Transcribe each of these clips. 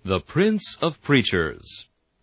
The Prince of Preachers.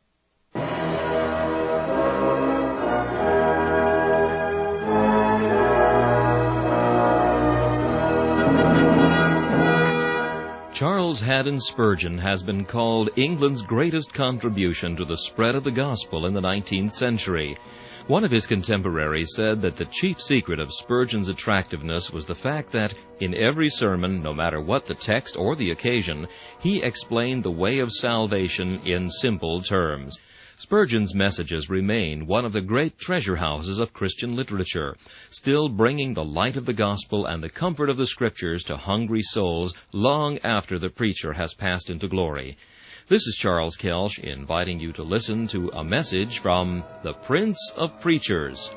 Charles Haddon Spurgeon has been called England's greatest contribution to the spread of the gospel in the 19th century. One of his contemporaries said that the chief secret of Spurgeon's attractiveness was the fact that, in every sermon, no matter what the text or the occasion, he explained the way of salvation in simple terms. Spurgeon's messages remain one of the great treasure houses of Christian literature, still bringing the light of the gospel and the comfort of the Scriptures to hungry souls long after the preacher has passed into glory. This is Charles Kelsch inviting you to listen to a message from the Prince of Preachers.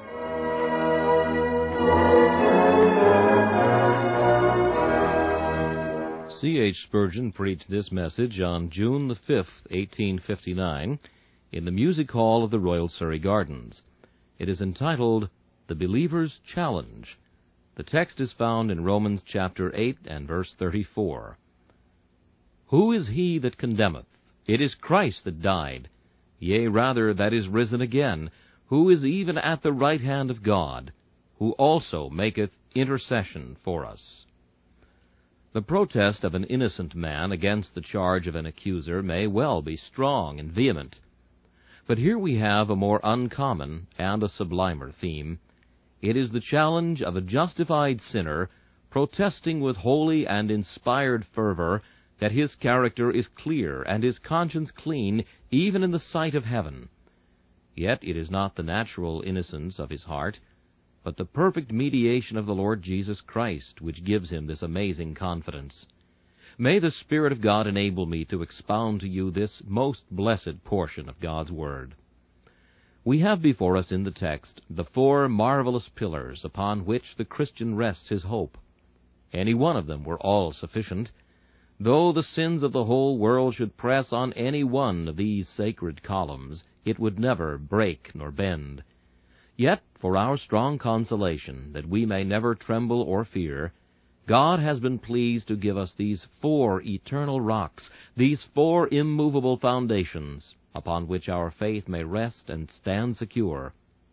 C.H. Spurgeon preached this message on June the 5th, 1859, in the Music Hall of the Royal Surrey Gardens. It is entitled, The Believer's Challenge. The text is found in Romans chapter 8 and verse 34. Who is he that condemneth? It is Christ that died, yea, rather, that is risen again, who is even at the right hand of God, who also maketh intercession for us. The protest of an innocent man against the charge of an accuser may well be strong and vehement. But here we have a more uncommon and a sublimer theme. It is the challenge of a justified sinner protesting with holy and inspired fervor that his character is clear and his conscience clean even in the sight of heaven. Yet it is not the natural innocence of his heart, but the perfect mediation of the Lord Jesus Christ which gives him this amazing confidence. May the Spirit of God enable me to expound to you this most blessed portion of God's Word. We have before us in the text the four marvelous pillars upon which the Christian rests his hope. Any one of them were all sufficient. Though the sins of the whole world should press on any one of these sacred columns, it would never break nor bend. Yet, for our strong consolation, that we may never tremble or fear, God has been pleased to give us these four eternal rocks, these four immovable foundations, upon which our faith may rest and stand secure.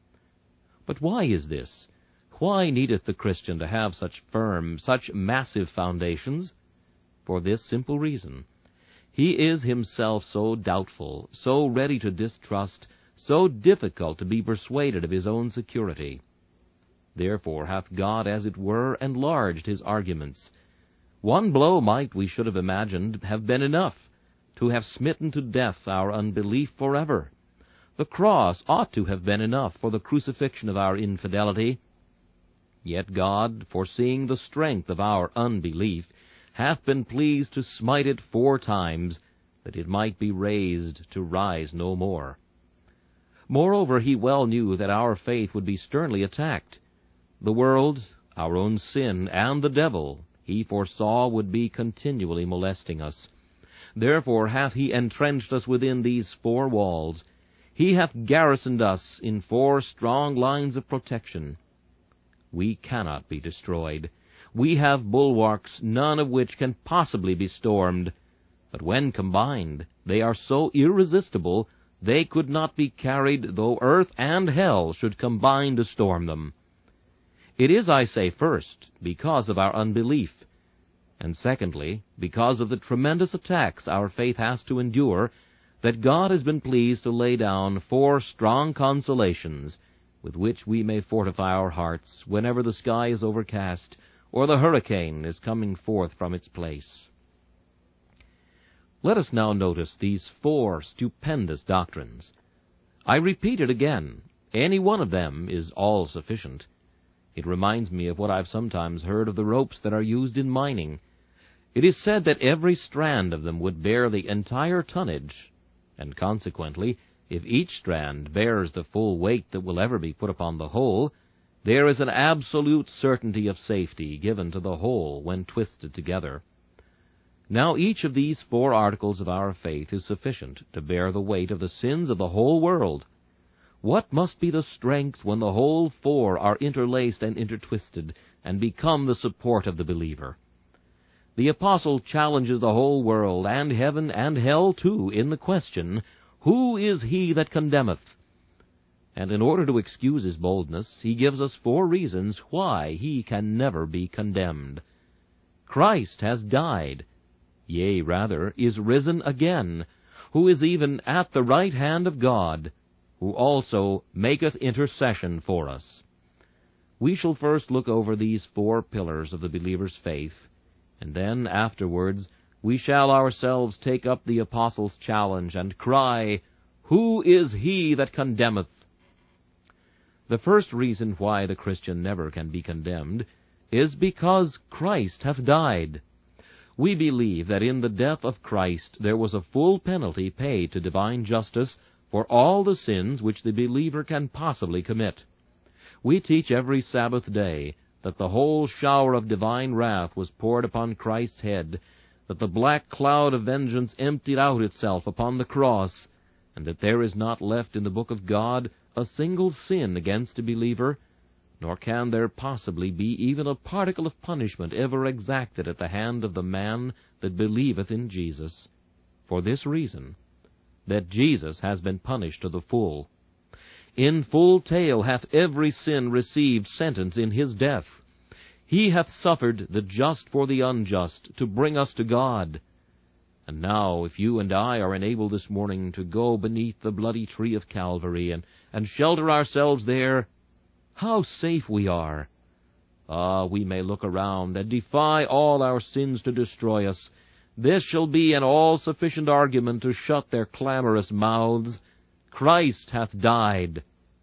But why is this? Why needeth the Christian to have such firm, such massive foundations? For this simple reason. He is himself so doubtful, so ready to distrust, so difficult to be persuaded of his own security. Therefore hath God, as it were, enlarged his arguments. One blow might, we should have imagined, have been enough to have smitten to death our unbelief forever. The cross ought to have been enough for the crucifixion of our infidelity. Yet God, foreseeing the strength of our unbelief, hath been pleased to smite it 4 times, that it might be raised to rise no more. Moreover, he well knew that our faith would be sternly attacked. The world, our own sin, and the devil, he foresaw would be continually molesting us. Therefore hath he entrenched us within these 4 walls. He hath garrisoned us in 4 strong lines of protection. We cannot be destroyed. We have bulwarks, none of which can possibly be stormed. But when combined, they are so irresistible, they could not be carried though earth and hell should combine to storm them. It is, I say, first, because of our unbelief, and secondly, because of the tremendous attacks our faith has to endure, that God has been pleased to lay down 4 strong consolations with which we may fortify our hearts whenever the sky is overcast or the hurricane is coming forth from its place. Let us now notice these 4 stupendous doctrines. I repeat it again, any one of them is all sufficient. It reminds me of what I've sometimes heard of the ropes that are used in mining. It is said that every strand of them would bear the entire tonnage, and consequently, if each strand bears the full weight that will ever be put upon the whole, there is an absolute certainty of safety given to the whole when twisted together. Now each of these 4 articles of our faith is sufficient to bear the weight of the sins of the whole world. What must be the strength when the whole 4 are interlaced and intertwisted, and become the support of the believer? the apostle challenges the whole world, and heaven and hell too, in the question, "Who is he that condemneth?" And in order to excuse his boldness, he gives us 4 reasons why he can never be condemned. Christ has died, yea, rather, is risen again, who is even at the right hand of God, who also maketh intercession for us. We shall first look over these 4 pillars of the believer's faith, and then afterwards we shall ourselves take up the apostle's challenge and cry, "Who is he that condemneth?" The first reason why the Christian never can be condemned is because Christ hath died. We believe that in the death of Christ there was a full penalty paid to divine justice for all the sins which the believer can possibly commit. We teach every Sabbath day that the whole shower of divine wrath was poured upon Christ's head, that the black cloud of vengeance emptied out itself upon the cross, and that there is not left in the book of God a single sin against a believer, nor can there possibly be even a particle of punishment ever exacted at the hand of the man that believeth in Jesus, for this reason, that Jesus has been punished to the full. In full tale hath every sin received sentence in his death. He hath suffered the just for the unjust, to bring us to God. And now, if you and I are enabled this morning to go beneath the bloody tree of Calvary and shelter ourselves there, how safe we are! We may look around and defy all our sins to destroy us. This shall be an all-sufficient argument to shut their clamorous mouths. Christ hath died.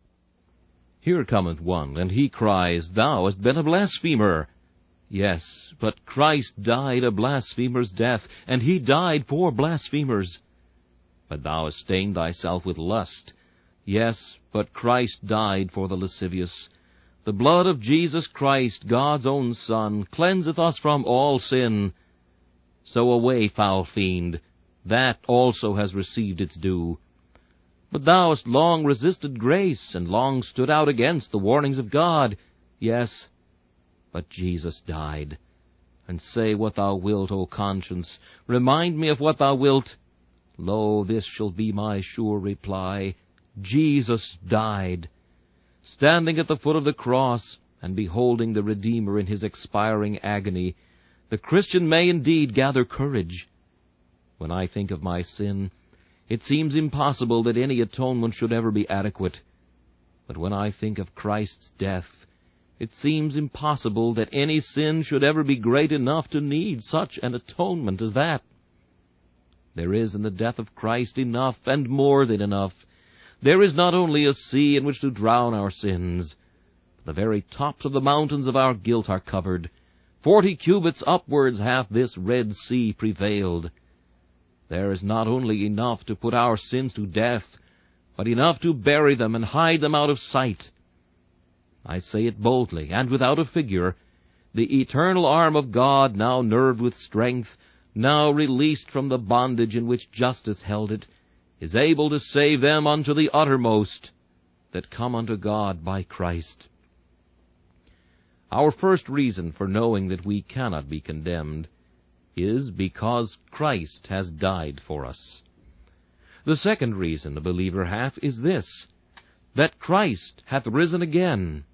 Here cometh one, and he cries, "Thou hast been a blasphemer." Yes, but Christ died a blasphemer's death, and he died for blasphemers. But thou hast stained thyself with lust. Yes, but Christ died for the lascivious. The blood of Jesus Christ, God's own Son, cleanseth us from all sin. So away, foul fiend, that also has received its due. But thou hast long resisted grace, and long stood out against the warnings of God. Yes, but Jesus died. And say what thou wilt, O conscience, remind me of what thou wilt. Lo, this shall be my sure reply. Jesus died. Standing at the foot of the cross, and beholding the Redeemer in his expiring agony, the Christian may indeed gather courage. When I think of my sin, it seems impossible that any atonement should ever be adequate. But when I think of Christ's death, it seems impossible that any sin should ever be great enough to need such an atonement as that. There is in the death of Christ enough, and more than enough. There is not only a sea in which to drown our sins, but the very tops of the mountains of our guilt are covered. 40 cubits upwards hath this Red Sea prevailed. There is not only enough to put our sins to death, but enough to bury them and hide them out of sight. I say it boldly and without a figure. The eternal arm of God, now nerved with strength, now released from the bondage in which justice held it, is able to save them unto the uttermost that come unto God by Christ. Our first reason for knowing that we cannot be condemned is because Christ has died for us. The second reason a believer hath is this, that Christ hath risen again.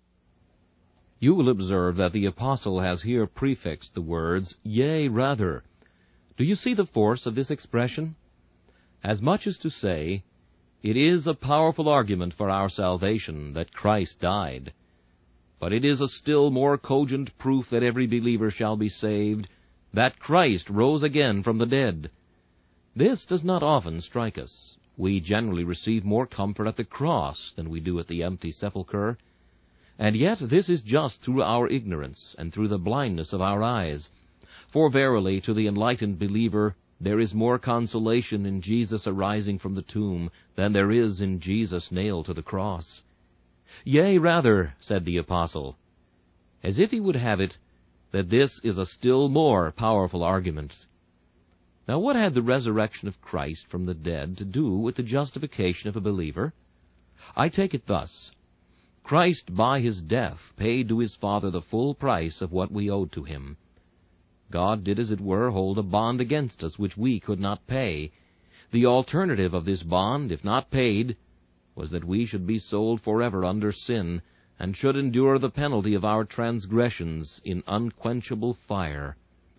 You will observe that the apostle has here prefixed the words, "Yea, rather." Do you see the force of this expression? As much as to say, it is a powerful argument for our salvation that Christ died, but it is a still more cogent proof that every believer shall be saved, that Christ rose again from the dead. This does not often strike us. We generally receive more comfort at the cross than we do at the empty sepulchre. And yet this is just through our ignorance and through the blindness of our eyes. For verily, to the enlightened believer, there is more consolation in Jesus arising from the tomb than there is in Jesus nailed to the cross. Yea, rather, said the apostle, as if he would have it that this is a still more powerful argument. Now what had the resurrection of Christ from the dead to do with the justification of a believer? I take it thus. Christ by his death paid to his Father the full price of what we owed to him. God did, as it were, hold a bond against us which we could not pay. The alternative of this bond, if not paid, was that we should be sold forever under sin, and should endure the penalty of our transgressions in unquenchable fire.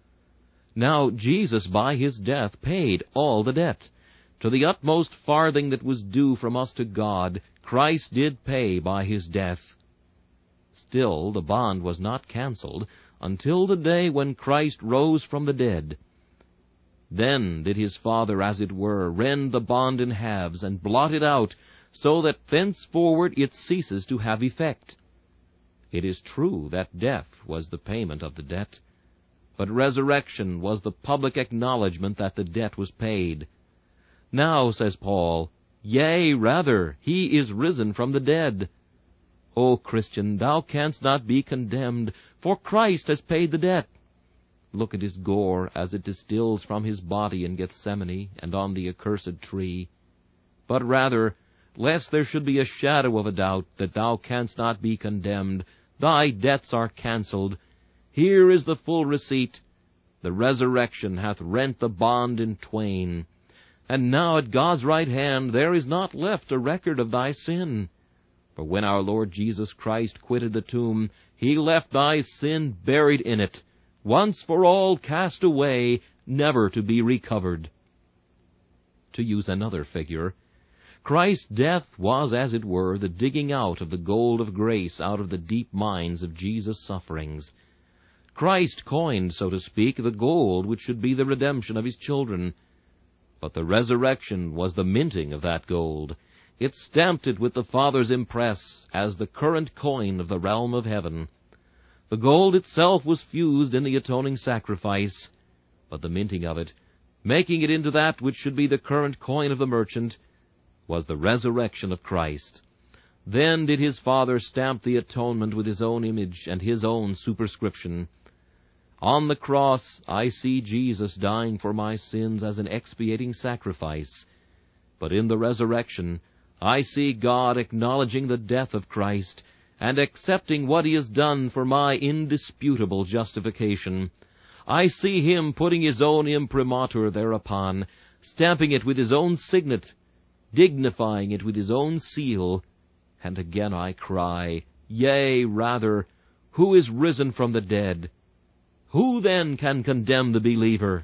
Now Jesus by his death paid all the debt. To the utmost farthing that was due from us to God, Christ did pay by his death. Still the bond was not cancelled until the day when Christ rose from the dead. Then did his Father, as it were, rend the bond in halves and blot it out, so that thenceforward it ceases to have effect. It is true that death was the payment of the debt, but resurrection was the public acknowledgment that the debt was paid. Now, says Paul, yea, rather, he is risen from the dead. O Christian, thou canst not be condemned, for Christ has paid the debt. Look at his gore as it distills from his body in Gethsemane and on the accursed tree. But rather, lest there should be a shadow of a doubt that thou canst not be condemned, thy debts are cancelled. Here is the full receipt. The resurrection hath rent the bond in twain. And now at God's right hand there is not left a record of thy sin. For when our Lord Jesus Christ quitted the tomb, he left thy sin buried in it, once for all cast away, never to be recovered. To use another figure, Christ's death was, as it were, the digging out of the gold of grace out of the deep mines of Jesus' sufferings. Christ coined, so to speak, the gold which should be the redemption of his children. But the resurrection was the minting of that gold. It stamped it with the Father's impress as the current coin of the realm of heaven. The gold itself was fused in the atoning sacrifice, but the minting of it, making it into that which should be the current coin of the merchant, was the resurrection of Christ. Then did his Father stamp the atonement with his own image and his own superscription. On the cross I see Jesus dying for my sins as an expiating sacrifice, but in the resurrection I see God acknowledging the death of Christ and accepting what he has done for my indisputable justification. I see him putting his own imprimatur thereupon, stamping it with his own signet, dignifying it with his own seal, and again I cry, yea, rather, who is risen from the dead? Who then can condemn the believer?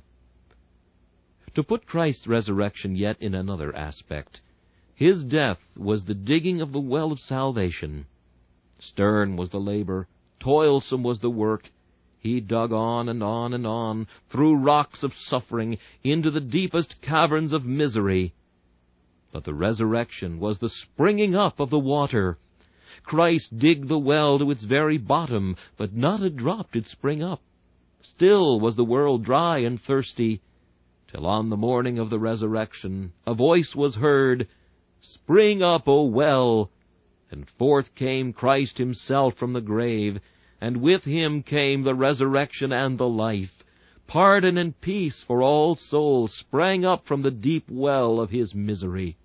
To put Christ's resurrection yet in another aspect, his death was the digging of the well of salvation. Stern was the labor, toilsome was the work. He dug on and on and on, through rocks of suffering, into the deepest caverns of misery. But the resurrection was the springing up of the water. Christ digged the well to its very bottom, but not a drop did spring up. Still was the world dry and thirsty, till on the morning of the resurrection a voice was heard, Spring up, O well! And forth came Christ himself from the grave, and with him came the resurrection and the life. Pardon and peace for all souls sprang up from the deep well of his misery.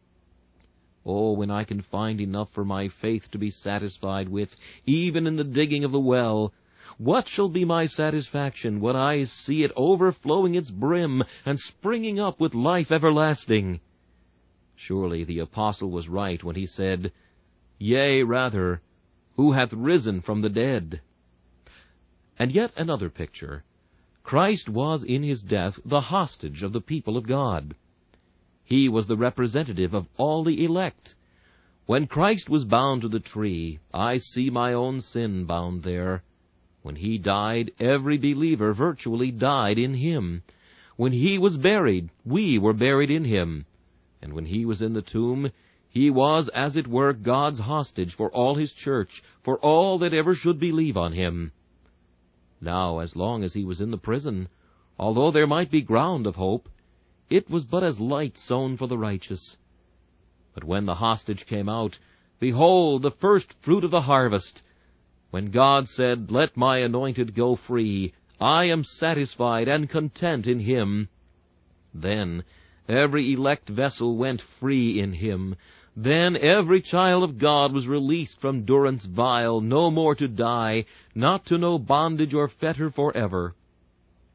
Oh, when I can find enough for my faith to be satisfied with, even in the digging of the well, what shall be my satisfaction when I see it overflowing its brim and springing up with life everlasting? Surely the apostle was right when he said, Yea, rather, who hath risen from the dead? And yet another picture. Christ was in his death the hostage of the people of God. He was the representative of all the elect. When Christ was bound to the tree, I see my own sin bound there. When he died, every believer virtually died in him. When he was buried, we were buried in him. And when he was in the tomb, he was, as it were, God's hostage for all his church, for all that ever should believe on him. Now, as long as he was in the prison, although there might be ground of hope, it was but as light sown for the righteous. But when the hostage came out, behold, the first fruit of the harvest! When God said, Let my anointed go free, I am satisfied and content in him. Then every elect vessel went free in him. Then every child of God was released from durance vile, no more to die, not to know bondage or fetter forever.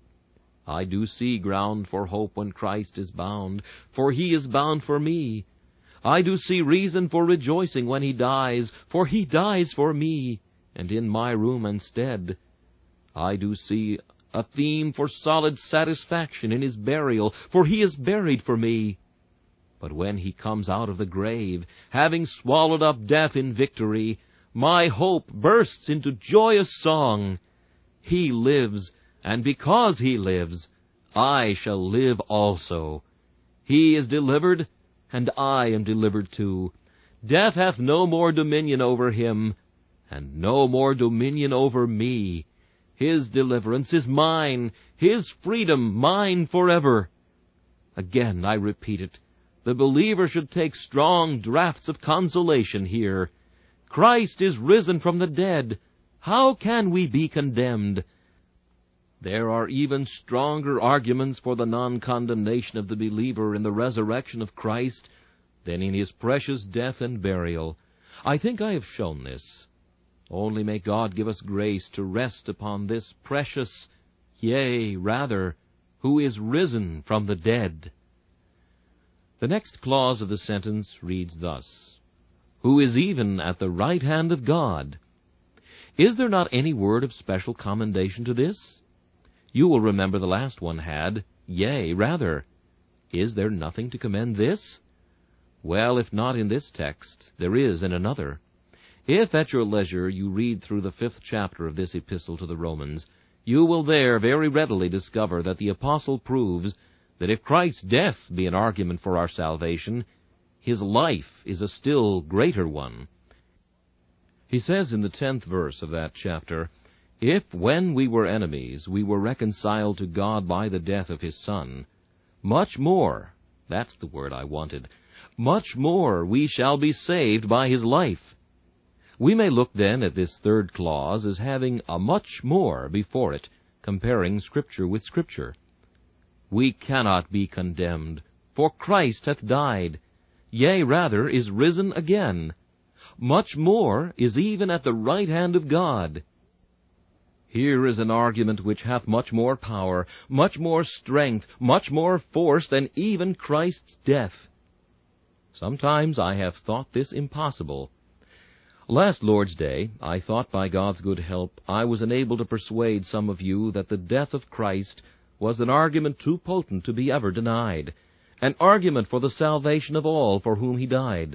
I do see ground for hope when Christ is bound, for he is bound for me. I do see reason for rejoicing when he dies, for he dies for me, and in my room and stead. I do see a theme for solid satisfaction in his burial, for he is buried for me. But when he comes out of the grave, having swallowed up death in victory, my hope bursts into joyous song. He lives, and because he lives, I shall live also. He is delivered, and I am delivered too. Death hath no more dominion over him, and no more dominion over me. His deliverance is mine, his freedom mine forever. Again I repeat it, the believer should take strong draughts of consolation here. Christ is risen from the dead. How can we be condemned? There are even stronger arguments for the non-condemnation of the believer in the resurrection of Christ than in his precious death and burial. I think I have shown this. Only may God give us grace to rest upon this precious, yea, rather, who is risen from the dead. The next clause of the sentence reads thus, who is even at the right hand of God. Is there not any word of special commendation to this? You will remember the last one had, yea, rather. Is there nothing to commend this? Well, if not in this text, there is in another. If at your leisure you read through the 5th chapter of this epistle to the Romans, you will there very readily discover that the apostle proves that if Christ's death be an argument for our salvation, his life is a still greater one. He says in the 10th verse of that chapter, if when we were enemies we were reconciled to God by the death of his Son, much more, that's the word I wanted, much more we shall be saved by his life. We may look then at this third clause as having a much more before it, comparing Scripture with Scripture. We cannot be condemned, for Christ hath died, yea, rather, is risen again. Much more is even at the right hand of God. Here is an argument which hath much more power, much more strength, much more force than even Christ's death. Sometimes I have thought this impossible. Last Lord's Day, I thought by God's good help I was enabled to persuade some of you that the death of Christ was an argument too potent to be ever denied, an argument for the salvation of all for whom he died.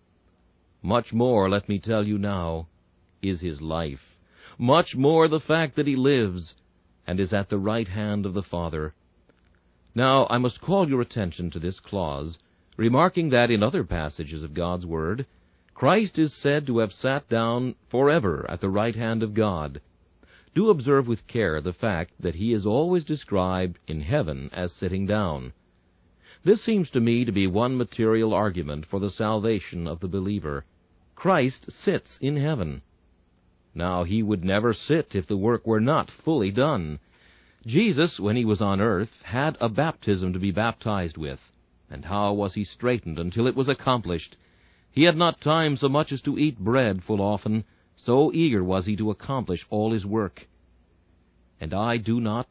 Much more, let me tell you now, is his life. Much more the fact that he lives, and is at the right hand of the Father. Now, I must call your attention to this clause, remarking that in other passages of God's Word, Christ is said to have sat down forever at the right hand of God. Do observe with care the fact that he is always described in heaven as sitting down. This seems to me to be one material argument for the salvation of the believer. Christ sits in heaven. Now, he would never sit if the work were not fully done. Jesus, when he was on earth, had a baptism to be baptized with. And how was he straitened until it was accomplished? He had not time so much as to eat bread full often, so eager was he to accomplish all his work. And I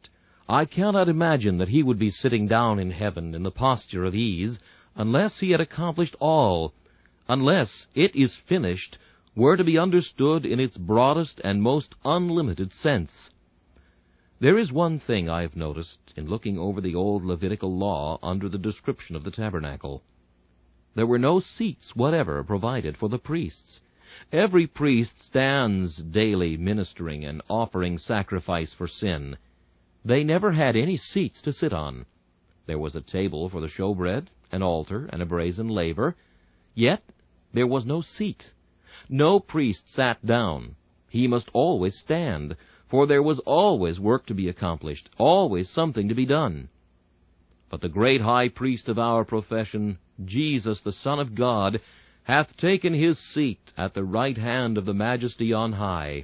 cannot imagine that he would be sitting down in heaven in the posture of ease, unless he had accomplished all, unless it is finished were to be understood in its broadest and most unlimited sense. There is one thing I have noticed in looking over the old Levitical law under the description of the tabernacle. There were no seats whatever provided for the priests. Every priest stands daily ministering and offering sacrifice for sin. They never had any seats to sit on. There was a table for the showbread, an altar, and a brazen laver, yet there was no seat. No priest sat down. He must always stand, for there was always work to be accomplished, always something to be done. But the great high priest of our profession, Jesus, the Son of God, hath taken his seat at the right hand of the Majesty on high.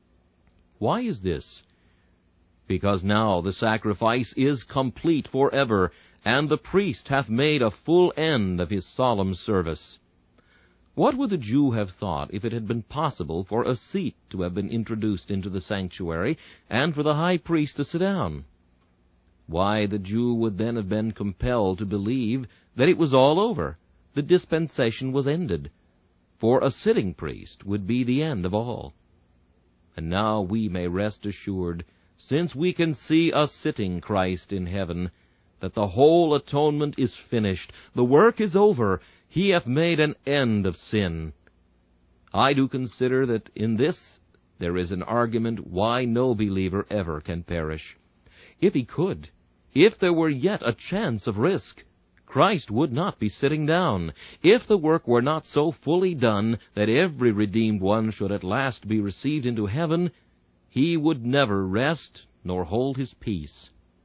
Why is this? Because now the sacrifice is complete forever, and the priest hath made a full end of his solemn service. What would the Jew have thought if it had been possible for a seat to have been introduced into the sanctuary, and for the high priest to sit down? Why, the Jew would then have been compelled to believe that it was all over, the dispensation was ended, for a sitting priest would be the end of all. And now we may rest assured, since we can see a sitting Christ in heaven, that the whole atonement is finished, the work is over, he hath made an end of sin. I do consider that in this there is an argument why no believer ever can perish. If he could, if there were yet a chance of risk, Christ would not be sitting down. If the work were not so fully done that every redeemed one should at last be received into heaven, he would never rest nor hold his peace.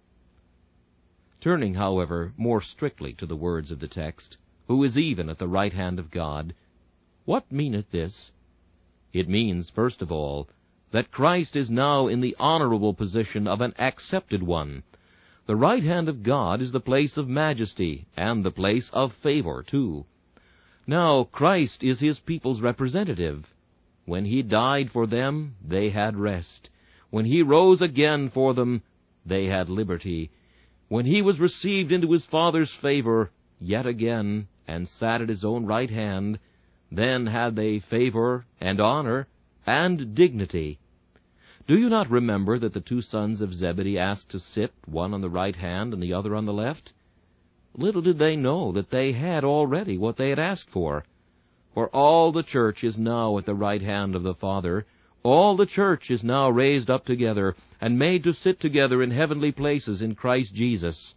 Turning, however, more strictly to the words of the text, who is even at the right hand of God, what meaneth this? It means, first of all, that Christ is now in the honorable position of an accepted one. The right hand of God is the place of majesty, and the place of favor, too. Now, Christ is his people's representative. When he died for them, they had rest. When he rose again for them, they had liberty. When he was received into his Father's favor, yet again, and sat at his own right hand, then had they favor and honor and dignity. Do you not remember that the two sons of Zebedee asked to sit, one on the right hand and the other on the left? Little did they know that they had already what they had asked for. For all the church is now at the right hand of the Father. All the church is now raised up together and made to sit together in heavenly places in Christ Jesus.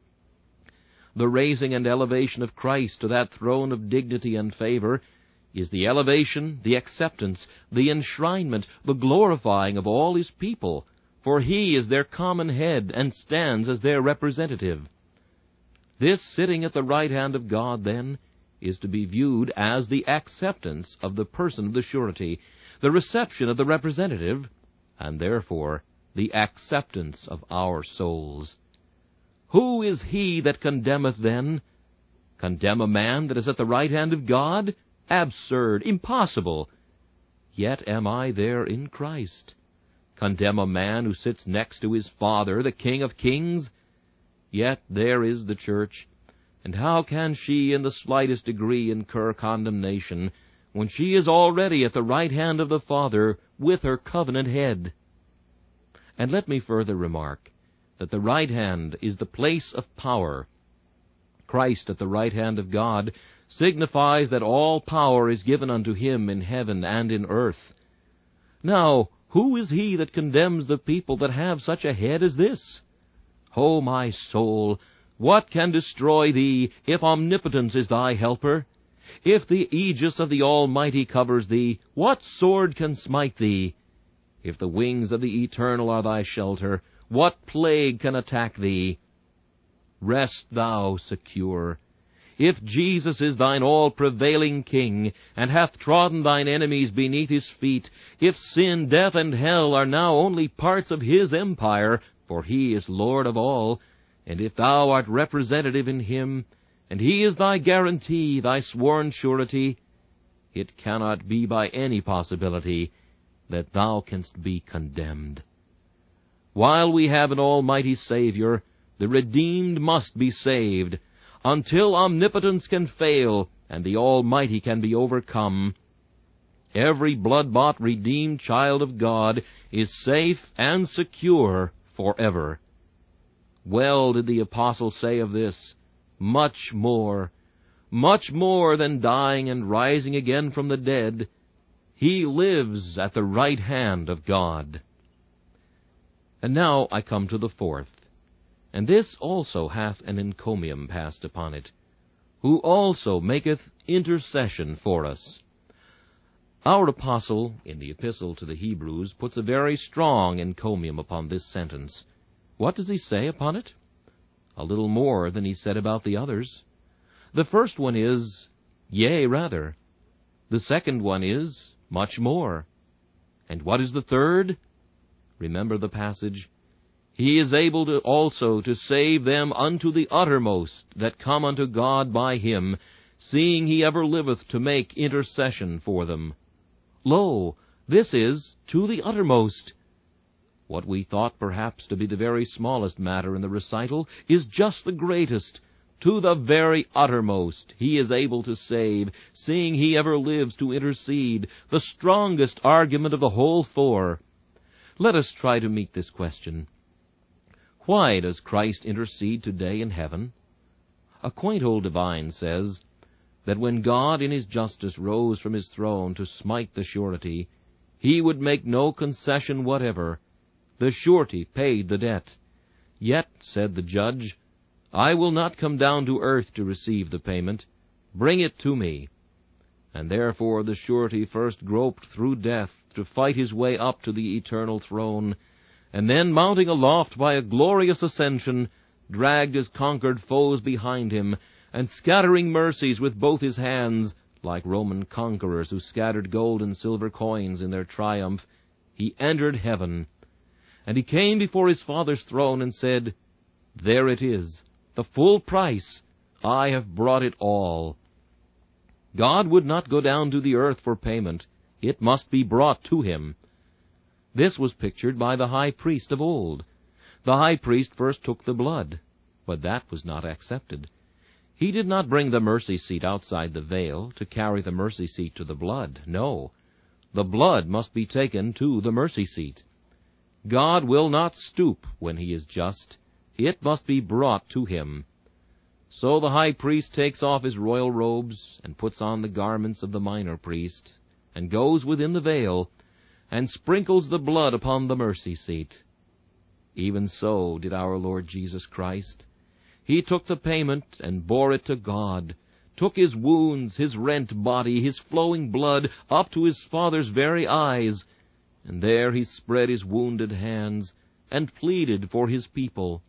The raising and elevation of Christ to that throne of dignity and favor is the elevation, the acceptance, the enshrinement, the glorifying of all his people, for he is their common head and stands as their representative. This sitting at the right hand of God, then, is to be viewed as the acceptance of the person of the surety, the reception of the representative, and therefore the acceptance of our souls. Who is he that condemneth then? Condemn a man that is at the right hand of God? Absurd, impossible. Yet am I there in Christ. Condemn a man who sits next to his Father, the King of kings? Yet there is the church, and how can she in the slightest degree incur condemnation when she is already at the right hand of the Father with her covenant head? And let me further remark that the right hand is the place of power. Christ at the right hand of God signifies that all power is given unto him in heaven and in earth. Now, who is he that condemns the people that have such a head as this? O my soul, what can destroy thee if omnipotence is thy helper? If the aegis of the Almighty covers thee, what sword can smite thee? If the wings of the Eternal are thy shelter, what plague can attack thee? Rest thou secure. If Jesus is thine all-prevailing King, and hath trodden thine enemies beneath his feet, if sin, death, and hell are now only parts of his empire, for he is Lord of all, and if thou art representative in him, and he is thy guarantee, thy sworn surety, it cannot be by any possibility that thou canst be condemned. While we have an almighty Savior, the redeemed must be saved. Until omnipotence can fail and the Almighty can be overcome, every blood-bought redeemed child of God is safe and secure forever. Well did the apostle say of this, much more than dying and rising again from the dead, he lives at the right hand of God. And now I come to the fourth. And this also hath an encomium passed upon it, who also maketh intercession for us. Our apostle, in the epistle to the Hebrews, puts a very strong encomium upon this sentence. What does he say upon it? A little more than he said about the others. The first one is, yea, rather. The second one is, much more. And what is the third? Remember the passage. He is able also to save them unto the uttermost that come unto God by him, seeing he ever liveth to make intercession for them. Lo, this is to the uttermost. What we thought perhaps to be the very smallest matter in the recital is just the greatest. To the very uttermost he is able to save, seeing he ever lives to intercede, the strongest argument of the whole four. Let us try to meet this question. Why does Christ intercede today in heaven? A quaint old divine says that when God in his justice rose from his throne to smite the surety, he would make no concession whatever. The surety paid the debt. Yet, said the judge, I will not come down to earth to receive the payment. Bring it to me. And therefore the surety first groped through death to fight his way up to the eternal throne, and then, mounting aloft by a glorious ascension, dragged his conquered foes behind him, and scattering mercies with both his hands, like Roman conquerors who scattered gold and silver coins in their triumph, he entered heaven. And he came before his Father's throne and said, There it is, the full price. I have brought it all. God would not go down to the earth for payment. It must be brought to him. This was pictured by the high priest of old. The high priest first took the blood, but that was not accepted. He did not bring the mercy seat outside the veil to carry the mercy seat to the blood. No, the blood must be taken to the mercy seat. God will not stoop when he is just. It must be brought to him. So the high priest takes off his royal robes and puts on the garments of the minor priest, and goes within the veil, and sprinkles the blood upon the mercy seat. Even so did our Lord Jesus Christ. He took the payment and bore it to God, took his wounds, his rent body, his flowing blood, up to his Father's very eyes, and there he spread his wounded hands and pleaded for his people.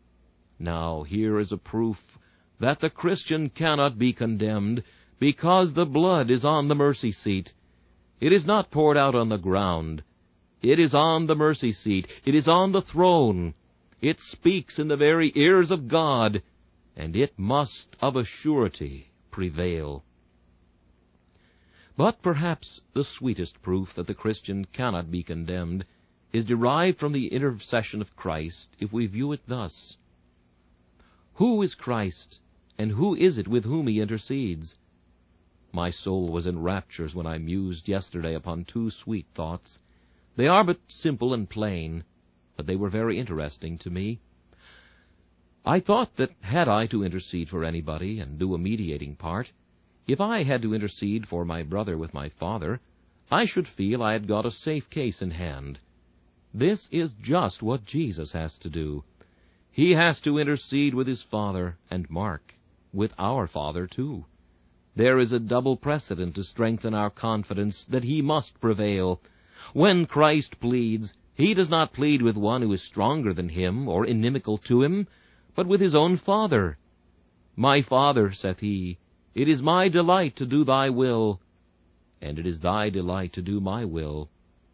Now here is a proof that the Christian cannot be condemned, because the blood is on the mercy seat. It is not poured out on the ground. It is on the mercy seat. It is on the throne. It speaks in the very ears of God, and it must of a surety prevail. But perhaps the sweetest proof that the Christian cannot be condemned is derived from the intercession of Christ, if we view it thus. Who is Christ, and who is it with whom he intercedes? My soul was in raptures when I mused yesterday upon two sweet thoughts. They are but simple and plain, but they were very interesting to me. I thought that had I to intercede for anybody and do a mediating part, if I had to intercede for my brother with my Father, I should feel I had got a safe case in hand. This is just what Jesus has to do. He has to intercede with his Father, and mark, with our Father too. There is a double precedent to strengthen our confidence that he must prevail. When Christ pleads, he does not plead with one who is stronger than him or inimical to him, but with his own Father. My Father, saith he, it is my delight to do thy will, and it is thy delight to do my will.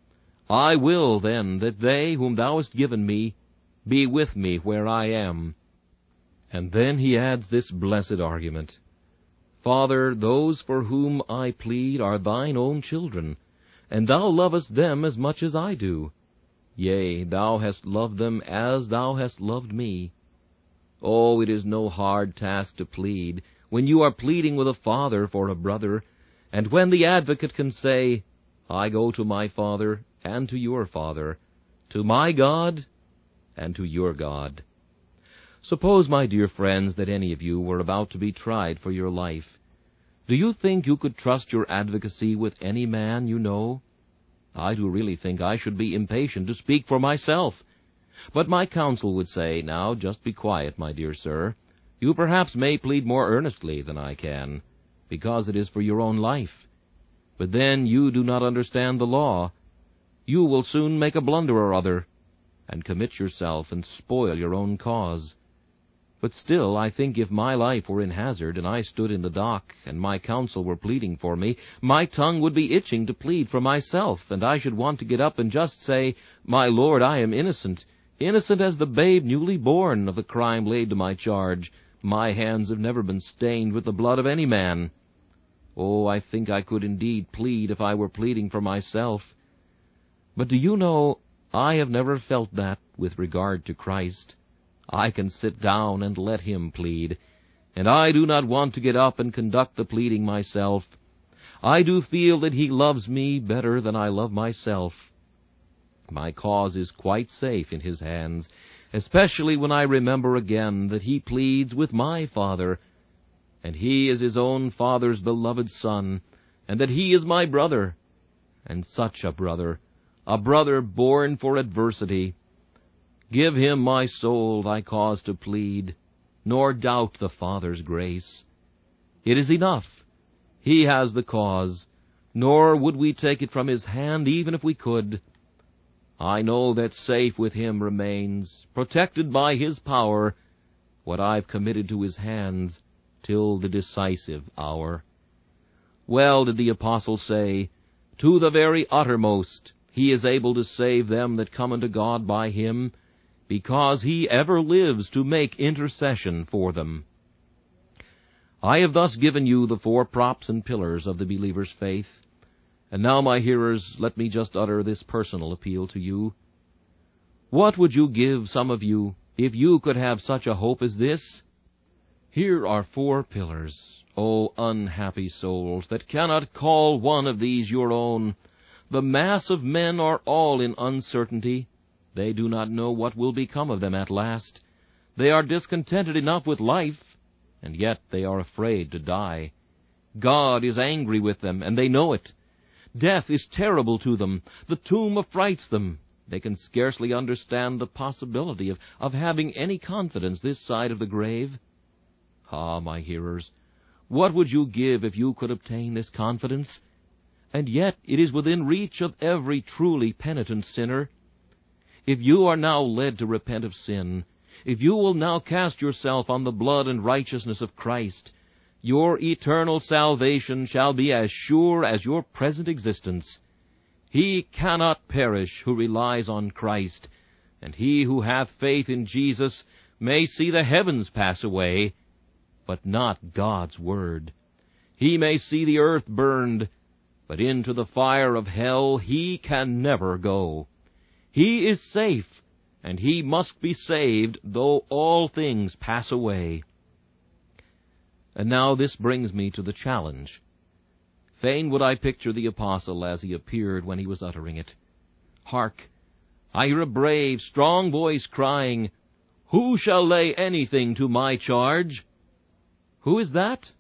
I will, then, that they whom thou hast given me be with me where I am. And then he adds this blessed argument. Father, those for whom I plead are thine own children, and thou lovest them as much as I do. Yea, thou hast loved them as thou hast loved me. Oh, it is no hard task to plead, when you are pleading with a father for a brother, and when the advocate can say, I go to my Father and to your Father, to my God and to your God. Suppose, my dear friends, that any of you were about to be tried for your life. Do you think you could trust your advocacy with any man you know? I do really think I should be impatient to speak for myself. But my counsel would say, now, just be quiet, my dear sir. You perhaps may plead more earnestly than I can, because it is for your own life. But then you do not understand the law. You will soon make a blunder or other, and commit yourself and spoil your own cause. But still, I think if my life were in hazard, and I stood in the dock, and my counsel were pleading for me, my tongue would be itching to plead for myself, and I should want to get up and just say, My Lord, I am innocent, innocent as the babe newly born of the crime laid to my charge. My hands have never been stained with the blood of any man. Oh, I think I could indeed plead if I were pleading for myself. But do you know, I have never felt that with regard to Christ. I can sit down and let him plead, and I do not want to get up and conduct the pleading myself. I do feel that he loves me better than I love myself. My cause is quite safe in his hands, especially when I remember again that he pleads with my Father, and he is his own Father's beloved Son, and that he is my brother, and such a brother born for adversity. Give him, my soul, thy cause to plead, nor doubt the Father's grace. It is enough. He has the cause, nor would we take it from his hand even if we could. I know that safe with him remains, protected by his power, what I've committed to his hands till the decisive hour. Well did the apostle say, to the very uttermost he is able to save them that come unto God by him, because he ever lives to make intercession for them. I have thus given you the 4 props and pillars of the believer's faith. And now, my hearers, let me just utter this personal appeal to you. What would you give, some of you, if you could have such a hope as this? Here are 4 pillars, O unhappy souls, that cannot call one of these your own. The mass of men are all in uncertainty. They do not know what will become of them at last. They are discontented enough with life, and yet they are afraid to die. God is angry with them, and they know it. Death is terrible to them. The tomb affrights them. They can scarcely understand the possibility of having any confidence this side of the grave. Ah, my hearers, what would you give if you could obtain this confidence? And yet it is within reach of every truly penitent sinner. If you are now led to repent of sin, if you will now cast yourself on the blood and righteousness of Christ, your eternal salvation shall be as sure as your present existence. He cannot perish who relies on Christ, and he who hath faith in Jesus may see the heavens pass away, but not God's word. He may see the earth burned, but into the fire of hell he can never go. He is safe, and he must be saved, though all things pass away. And now this brings me to the challenge. Fain would I picture the apostle as he appeared when he was uttering it. Hark! I hear a brave, strong voice crying, "Who shall lay anything to my charge?" Who is that?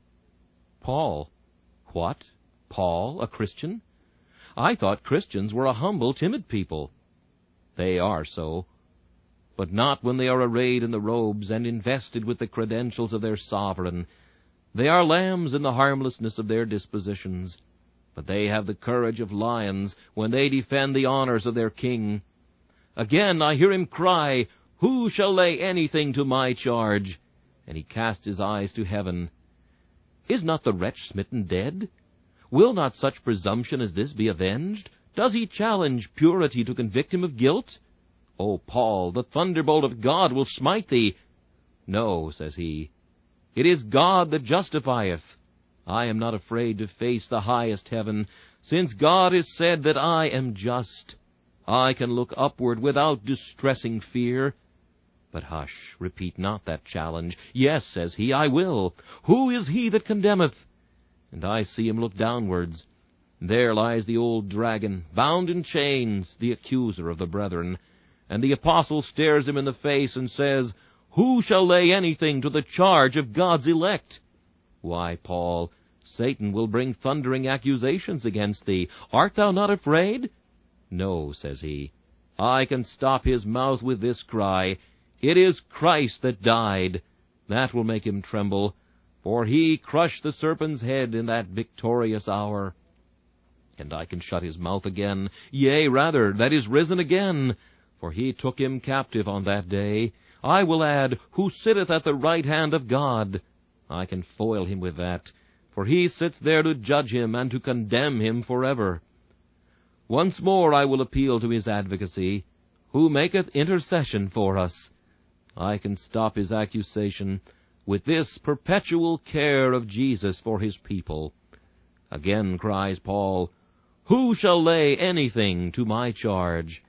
Paul. What? Paul, a Christian? I thought Christians were a humble, timid people. They are so, but not when they are arrayed in the robes and invested with the credentials of their sovereign. They are lambs in the harmlessness of their dispositions, but they have the courage of lions when they defend the honors of their king. Again I hear him cry, "Who shall lay anything to my charge?" And he casts his eyes to heaven. Is not the wretch smitten dead? Will not such presumption as this be avenged? Does he challenge purity to convict him of guilt? O Paul, the thunderbolt of God will smite thee. No, says he, it is God that justifieth. I am not afraid to face the highest heaven, since God has said that I am just. I can look upward without distressing fear. But hush, repeat not that challenge. Yes, says he, I will. Who is he that condemneth? And I see him look downwards. There lies the old dragon, bound in chains, the accuser of the brethren. And the apostle stares him in the face and says, "Who shall lay anything to the charge of God's elect?" Why, Paul, Satan will bring thundering accusations against thee. Art thou not afraid? No, says he. I can stop his mouth with this cry, "It is Christ that died." That will make him tremble, for he crushed the serpent's head in that victorious hour. And I can shut his mouth again, yea, rather, that is risen again, for he took him captive on that day. I will add, who sitteth at the right hand of God. I can foil him with that, for he sits there to judge him and to condemn him forever. Once more I will appeal to his advocacy, who maketh intercession for us. I can stop his accusation with this perpetual care of Jesus for his people. Again cries Paul, "Who shall lay anything to my charge?"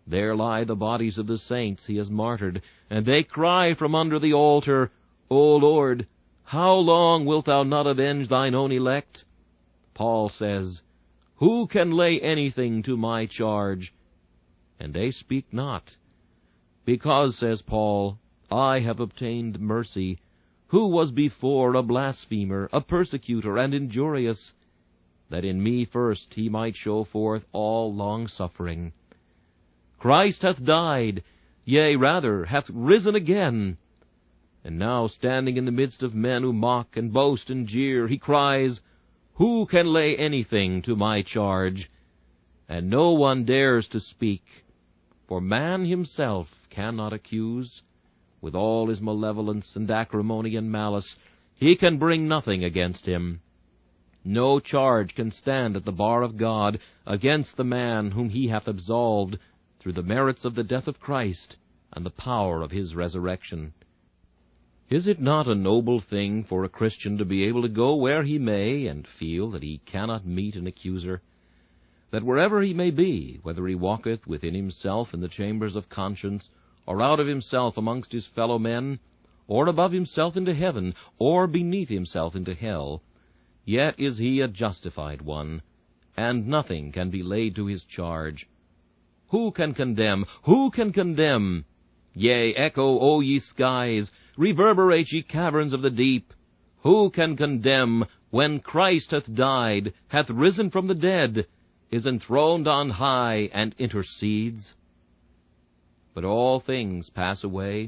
There lie the bodies of the saints he has martyred, and they cry from under the altar, O Lord, how long wilt thou not avenge thine own elect? Paul says, Who can lay anything to my charge? And they speak not. Because, says Paul, I have obtained mercy, who was before a blasphemer, a persecutor, and injurious, that in me first he might show forth all long-suffering. Christ hath died, yea, rather, hath risen again. And now, standing in the midst of men who mock and boast and jeer, he cries, Who can lay anything to my charge? And no one dares to speak, for man himself cannot accuse. With all his malevolence and acrimony and malice, he can bring nothing against him. No charge can stand at the bar of God against the man whom he hath absolved through the merits of the death of Christ and the power of his resurrection. Is it not a noble thing for a Christian to be able to go where he may and feel that he cannot meet an accuser? That wherever he may be, whether he walketh within himself in the chambers of conscience, or out of himself amongst his fellow men, or above himself into heaven, or beneath himself into hell, yet is he a justified one, and nothing can be laid to his charge. Who can condemn? Who can condemn? Yea, echo, O ye skies, reverberate, ye caverns of the deep. Who can condemn when Christ hath died, hath risen from the dead, is enthroned on high, and intercedes? But all things pass away.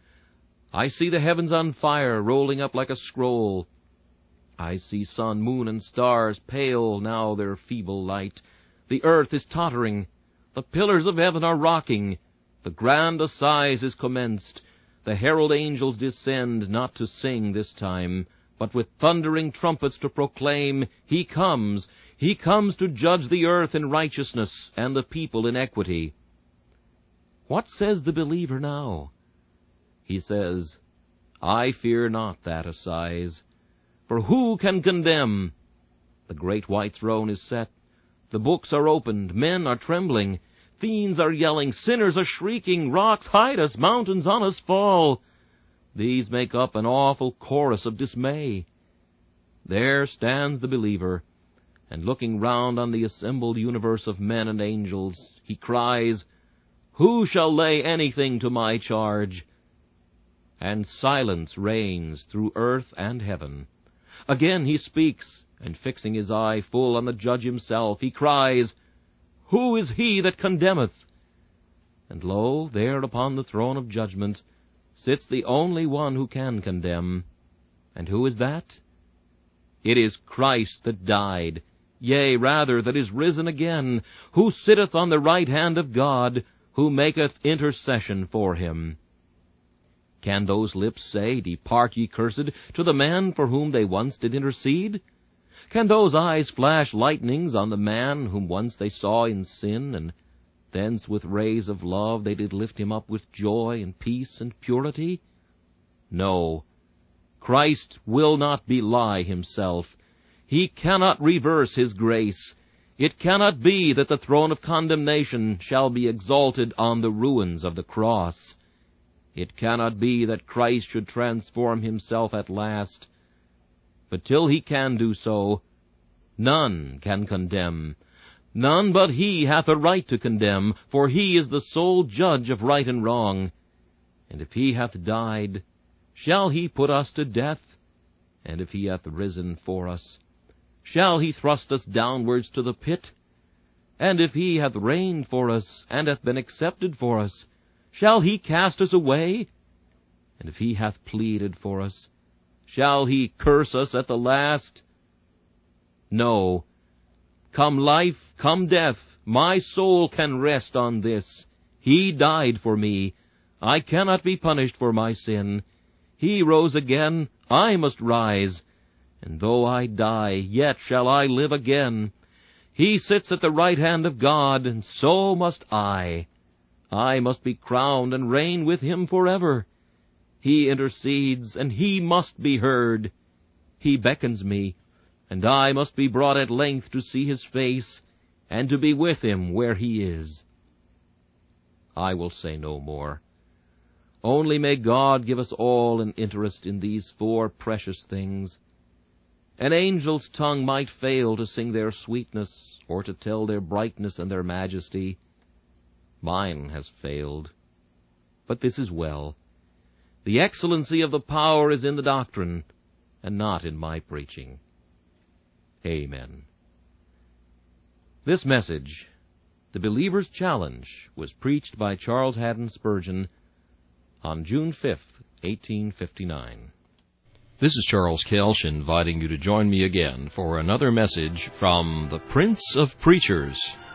I see the heavens on fire, rolling up like a scroll. I see sun, moon, and stars pale now their feeble light. The earth is tottering. The pillars of heaven are rocking. The grand assize is commenced. The herald angels descend, not to sing this time, but with thundering trumpets to proclaim, He comes to judge the earth in righteousness, and the people in equity. What says the believer now? He says, I fear not that assize. For who can condemn? The great white throne is set. The books are opened. Men are trembling. Fiends are yelling. Sinners are shrieking. Rocks hide us. Mountains on us fall. These make up an awful chorus of dismay. There stands the believer, and looking round on the assembled universe of men and angels, he cries, Who shall lay anything to my charge? And silence reigns through earth and heaven. Again he speaks, and fixing his eye full on the judge himself, he cries, Who is he that condemneth? And lo, there upon the throne of judgment sits the only one who can condemn. And who is that? It is Christ that died, yea, rather, that is risen again, who sitteth on the right hand of God, who maketh intercession for him. Can those lips say, Depart, ye cursed, to the man for whom they once did intercede? Can those eyes flash lightnings on the man whom once they saw in sin, and thence with rays of love they did lift him up with joy and peace and purity? No, Christ will not belie himself. He cannot reverse his grace. It cannot be that the throne of condemnation shall be exalted on the ruins of the cross. It cannot be that Christ should transform himself at last. But till he can do so, none can condemn. None but he hath a right to condemn, for he is the sole judge of right and wrong. And if he hath died, shall he put us to death? And if he hath risen for us, shall he thrust us downwards to the pit? And if he hath reigned for us, and hath been accepted for us, shall he cast us away? And if he hath pleaded for us, shall he curse us at the last? No. Come life, come death, my soul can rest on this. He died for me. I cannot be punished for my sin. He rose again, I must rise. And though I die, yet shall I live again. He sits at the right hand of God, and so must I. I must be crowned and reign with him forever. He intercedes, and he must be heard. He beckons me, and I must be brought at length to see his face, and to be with him where he is. I will say no more. Only may God give us all an interest in these 4 precious things. An angel's tongue might fail to sing their sweetness, or to tell their brightness and their majesty. Mine has failed. But this is well. The excellency of the power is in the doctrine, and not in my preaching. Amen. This message, The Believer's Challenge, was preached by Charles Haddon Spurgeon on June 5th, 1859. This is Charles Kelsch inviting you to join me again for another message from the Prince of Preachers,